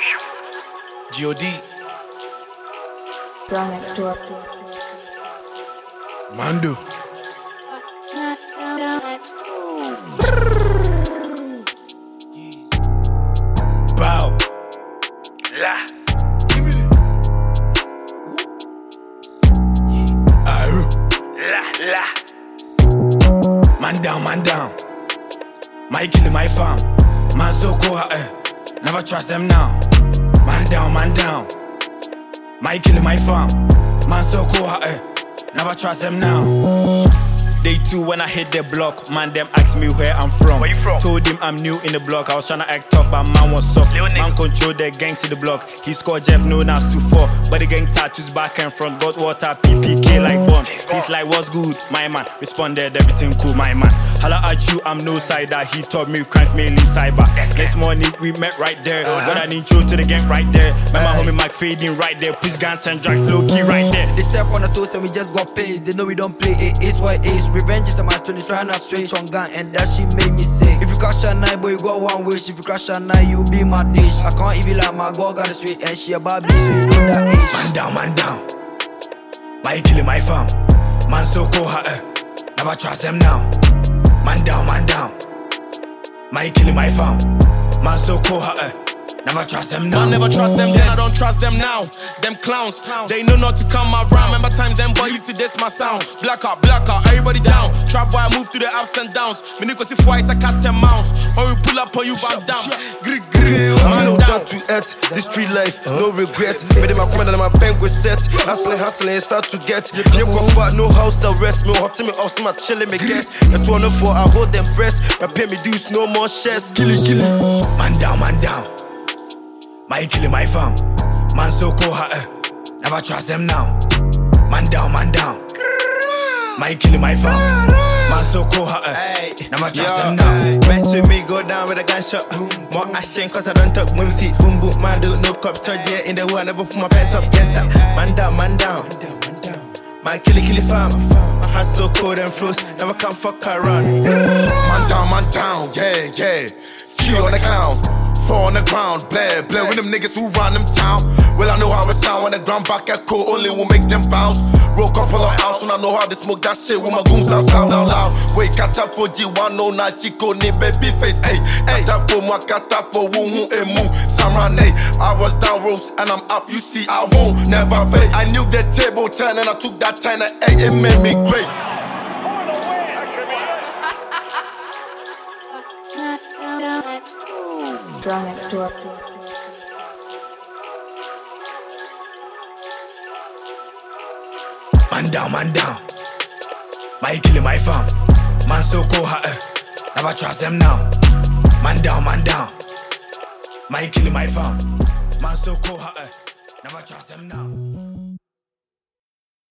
G.O.D. Girl next door. Mando. Bow. La. Give me La. Man down, man down. My killing my farm. Man so cool, never trust them now. Man down, man down. My killing my farm. Man so cool, never trust them now. Day 2 when I hit the block, man them ask me where I'm from. Where you from? Told him I'm new in the block. I was tryna act tough, but man was soft. Man control the gangs in the block. He scored Jeff known as 2-4, but the gang tattoos back and front. Got water, PPK like bomb. He's like, what's good, my man? Responded, everything cool, my man. Holla at you, I'm no sider. He taught me crimes mainly cyber. Next morning we met right there. Got an intro to the gang right there. My homie Mac fading right there. Push guns and drugs low key right there. They step on the toes and we just got paid. They know we don't play it is what it is. Revenge is a my tune, trying to switch on gun, and that shit made me sick. If you crash a night, boy, you got one wish. If you crash a night, you be my dish. I can't even like my girl got a sweet, and she a Barbie, so you know that age. Man down, man down. My killing my farm. Man so cool, never trust them now. Man down, man down. My killing my farm. Man so cool, never trust them now. I never trust them then, I don't trust them now. Them clowns, they know not to come around. Remember times them boys used to diss my sound. Black out, everybody down. Trap boy, I move through the ups and downs. Me nigga see twice, I cut 10 mounts. When we pull up on you, back down. I'm still down to earth, this street life, no regret. Made in my comment and my bank was set. Hustling, it's hard to get. You go far, no house arrest. Me hot to me off, some chilling me guess. And 204, I hold them breasts. But pay me dues, no more shares. Kill it. Man down, man down. My killing my farm. Man so cool, never trust them now. Man down, man down. My killing my farm. Man so cool, never trust them now. Mess with me, go down with a gunshot. More action cause I don't talk whimsy. Boom boom, man do no cops. Charge yeah in the world, never put my pants up. Yes, man down, man down. Man kill it fam. My heart so cold and froze, never come fuck around. Man down, yeah. Ski on the clown. Fall on the ground, blare with them niggas who run them town. Well, I know how it sound when the ground back echo, only will make them bounce. Roll couple of ounce when I know how to smoke that shit with my goons out sound out loud. Wait, kata for G1, no na chico, ni baby face, ayy. Kata for moi, kata for woo emu, samrane. I was down roast and I'm up, you see, I won't never fade. I knew that table 10 and I took that 10 and 8, it made me great. Girl next door. Man down, man down. My killing my farm. Man so cool, never trust them now. Man down, man down. My killing my farm. Man so cool, never trust them now.